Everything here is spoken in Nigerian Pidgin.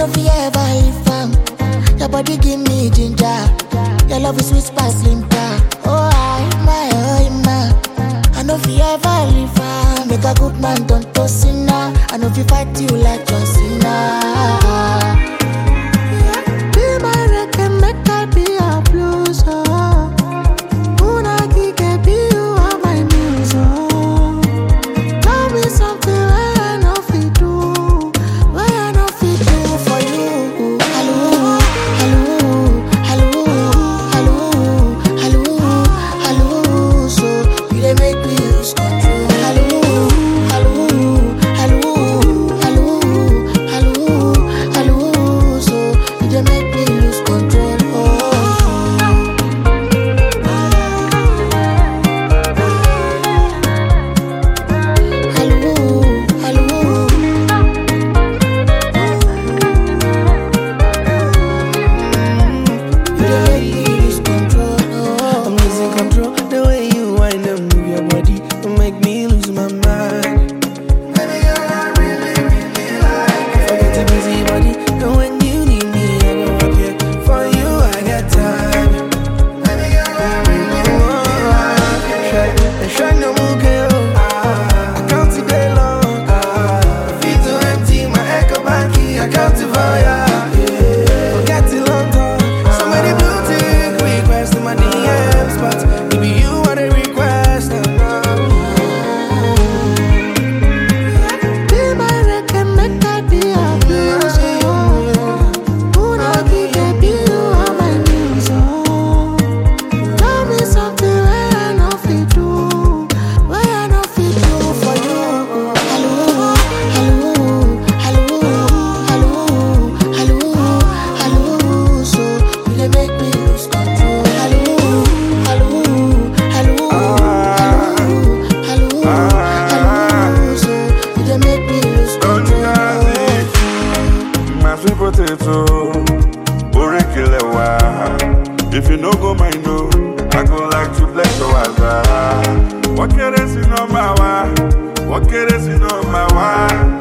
know if you ever leave am. Your body give me ginger. Your love is sweet sparkling limpa. Oh my. I know if you ever leave am. Make a good man don't toss sinner. I know if you fight you like John Cena. Be my record, make I be a blues. If you no go mind, no, I go like to bless your waza. What can I see no my wa? What can I see no my wa?